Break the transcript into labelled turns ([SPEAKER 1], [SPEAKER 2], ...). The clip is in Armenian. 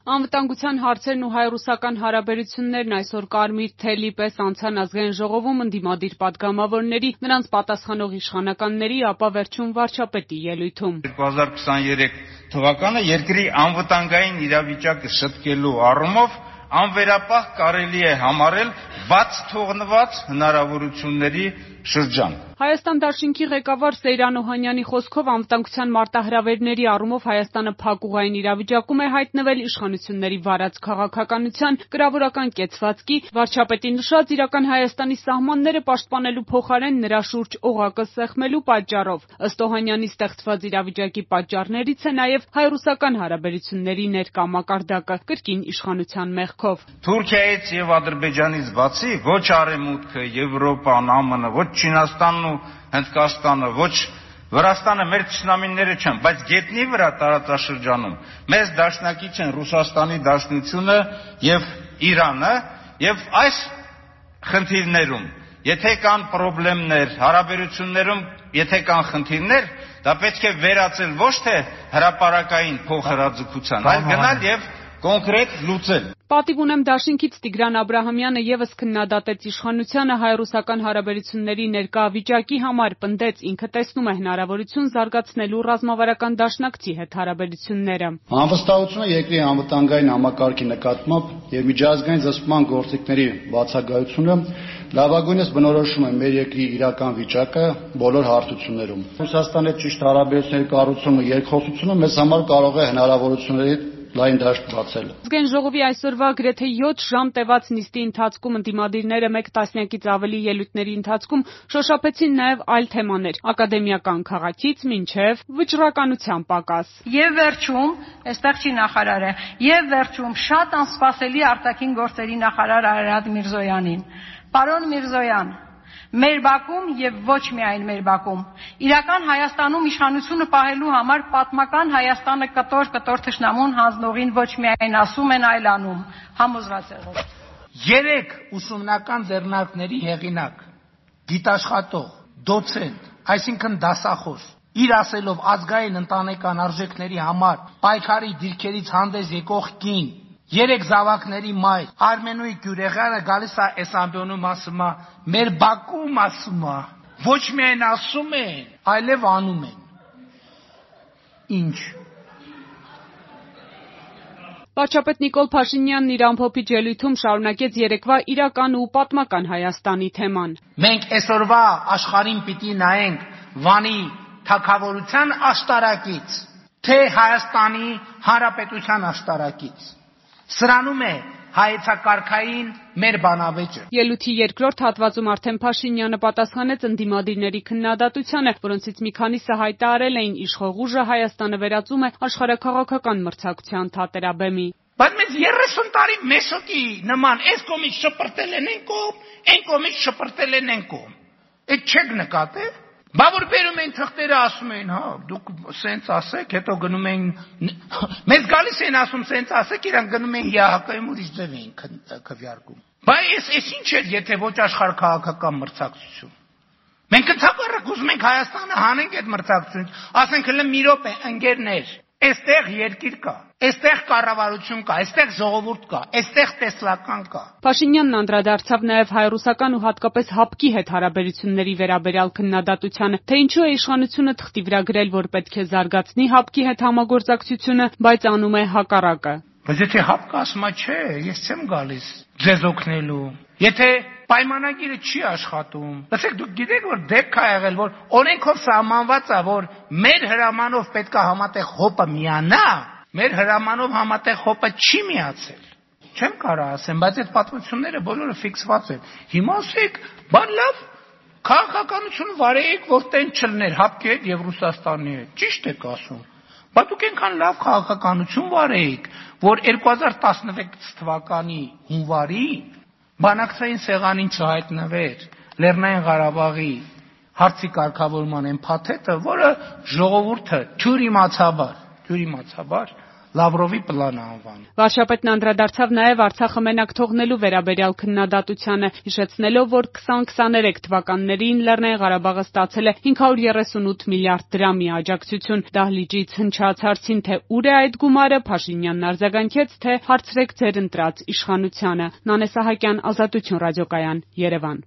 [SPEAKER 1] Անվտանգության հարցերն ու հայ-ռուսական հարաբերություններն այսօր կարմիր թելի պես անցան ազգային ժողովում ընդդիմադիր պատգամավորների, նրանց պատասխանող իշխանականների, ապա վերջում վարչապետի ելույթում։
[SPEAKER 2] 2023 թվականը երկրի անվտանգային իրավիճակը շտկելու առումով անվերապահ կարելի է համարել բաց թողնված հնարավորությունների շրջան։
[SPEAKER 1] Հայաստան դաշինքի ղեկավար Սեյրան Օհանյանի խոսքով անվտանգության մարտահրավերների առումով Հայաստանը փակուղային իրավիճակում է հայտնվել իշխանությունների վարած քաղաքականության, կրավորական կեցվածքի, վարչապետի նշած իրական Հայաստանի սահմանները պաշտպանելու փոխարեն նրա շուրջ օղակը սեղմելու պատճառով։ Ըստ Օհանյանի ստեղծված իրավիճակի պատճառներից է նաև հայ-ռուսական հարաբերությունների ներկա մակարդակը կրկին իշխանության մեղքով։
[SPEAKER 2] Թուրքիայից եւ Ադրբեջանից բացի ոչ Արևմուտքը, Եվրոպան, ԱՄՆ, ոչ Չինաստանն ու Հնդկաստանը, ոչ Վրաստանը մեր թշնամիները չեն, բայց գետնի վրա տարածաշրջանում մեզ դաշնակից են Ռուսաստանի Դաշնությունը եւ Իրանը, եւ այս խնդիրներում, եթե կան խնդիրներ հարաբերություններում, եթե կան խնդիրներ, դա պետք է վերածել ոչ թե հրապարակային փոխհրաձգության, այլ գնալ եւ կոնկրետ լուծել։
[SPEAKER 1] Պատիվ ունեմ դաշինքից Տիգրան Աբրահամյանը եւս քննադատեց իշխանությանը հայ-ռուսական հարաբերությունների ներկա վիճակի համար, պնդեց ինքը տեսնում է հնարավորություն զարգացնելու ռազմավարական դաշնակցի հետ հարաբերությունները։
[SPEAKER 3] Անվստահությունը երկրի անվտանգային համակարգի նկատմամբ եւ միջազգային զսպման գործիքների բացակայությունը լավագույնս բնորոշում է մեր երկրի իրական վիճակը բոլոր հարթություններում։ Ռուսաստանի հետ ճիշտ հարաբերությունների կառուցումը երկխոսությունը մեզ համար կարող է հնարավորությունների լայն դաշտ բացել։
[SPEAKER 1] Ազգային ժողովի այսօրվա գրեթե 7 ժամ տևած նիստի ընթացքում ընդդիմադիրները մեկ տասնյակից ավելի ելույթների ընթացքում շոշափեցին նաև այլ թեմաներ՝ ակադեմիական քաղաքից մինչև վճռականության պակաս։
[SPEAKER 4] Եվ վերջում, այստեղ չի նախարարը, եւ վերջում շատ անսպասելի արտաքին գործերի նախարար Արարատ Միրզոյանին։ Պարոն Միրզոյան, մեր Բաքում եւ ոչ միայն մեր Բաքում իրական Հայաստանում իշխանությունը պահելու համար պատմական Հայաստանը կտոր թշնամուն հանձնողին ոչ միայն ասում են, այլ անում, համոզված եղեք։
[SPEAKER 5] 3 ուսումնական ձեռնարկների հեղինակ, գիտաշխատող, դոցենտ, այսինքն դասախոս, իր ասելով ազգային ընտանեկան արժեքների համար պայքարի դիրքերից հանդես եկող կին, 3 զավակների մայր, Արմենուի Գյուրեղյանը գալիս է այս ամբիոնում ասում է, մեր Բաքում ասում է, ոչ միայն ասում են, այլև անում են։ Ինչ։
[SPEAKER 1] Վարչապետ Նիկոլ Փաշինյանն իր ամփոփիչ ելույթում շարունակեց երեկվա իրական ու պատմական Հայաստանի թեման։
[SPEAKER 5] Մենք այսօրվա աշխարհին պիտի նայենք Վանի թագավորության աշտարակից, թե Հայաստանի Հանրապետության աշտարակից։ Սրանում է հայեցակարգային մեր բանավեճը։
[SPEAKER 1] Ելույթի երկրորդ հատվածում արդեն Փաշինյանը պատասխանեց ընդդիմադիրների քննադատությանը, որոնցից մի քանիսը հայտարարել էին իշխող ուժը Հայաստանը վերածում է աշխարհաքաղաքական մրցակցության թատերաբեմի։
[SPEAKER 5] Բայց մենք 30 տարի մեսոտի նման այս կողմից շպրտել են այն կողմ, այն կողմից շպրտել են այն կողմ։ Այդ չեք նկատել։ Բա որ բերում են թղթերը ասում են, հա, դուք սենց ասեք, հետո գնում են մեզ գալիս են ասում սենց ասեք, իրանք գնում են ՀՀԿ-ում ուրիշ ձև են քվեարկում։ Բա այս ինչ է, եթե ոչ աշխարհաքաղաքական մրցակցություն։ Մենք ընդհանրապես ուզում ենք Հայաստանը հանենք այդ մրցակցությունից, ասենք հələ մի րոպե, ընկերներ, այստեղ երկիր կա, այստեղ կառավարություն կա, այստեղ ժողովուրդ կա, այստեղ տեսլական կա։
[SPEAKER 1] Փաշինյանն անդրադարձավ նաև հայ-ռուսական ու հատկապես ՀԱՊԿ-ի հետ հարաբերությունների վերաբերյալ քննադատությանը, թե ինչու է իշխանությունը թղթի վրա գրել, որ պետք է զարգացնի ՀԱՊԿ-ի հետ համագործակցությունը, բայց անում է հակառակը։
[SPEAKER 5] Բայց եթե ՀԱՊԿ-ը ասում է, չէ, ես չեմ գալիս ձեզ օգնելու, եթե պայմանագիրը չի աշխատում, լսեք, դուք գիտեք, որ դեպք է եղել, որ օրենքով սահմանված է, որ մեր հրամանով պետք է համատեղ ՀՕՊ-ը միանա, մեր հրամանով համատեղ ՀՕՊ-ը չի միացել։ Չեմ կարող ասեմ, բայց այդ պատմությունները բոլորը ֆիքսված են։ Հիմա ասեք, բան լավ, քաղաքականություն վարեիք, որ տեն չլներ ՀԱՊԿ-ի հետ եւ Ռուսաստանի հետ։ Ճիշտ եք ասում։ Բայց դուք այնքան լավ քաղաքականություն վարեիք, որ 2016 թվականի հունվարի բանակցային սեղանին չհայտնվեր Լեռնային Ղարաբաղի հարցի կարգավորման այն փաթեթը, որը ժողովուրդը թյուր իմացաբար Լավրովի պլանը անվան։
[SPEAKER 1] Վարշապետն անդրադարձավ նաև Արցախը մենակ թողնելու վերաբերյալ քննադատությանը, հիշեցնելով, որ 2023 թվականներին Լեռնային Ղարաբաղը ստացել է 538 միլիարդ դրամի աջակցություն։ Դահլիճից հնչած հարցին, թե ուր է այդ գումարը, Փաշինյանն արձագանքեց, թե հարցրեք ձեր ընտրած իշխանությանը։ Նանե Սահակյան, Ազատություն ռադիոկայան, Երևան։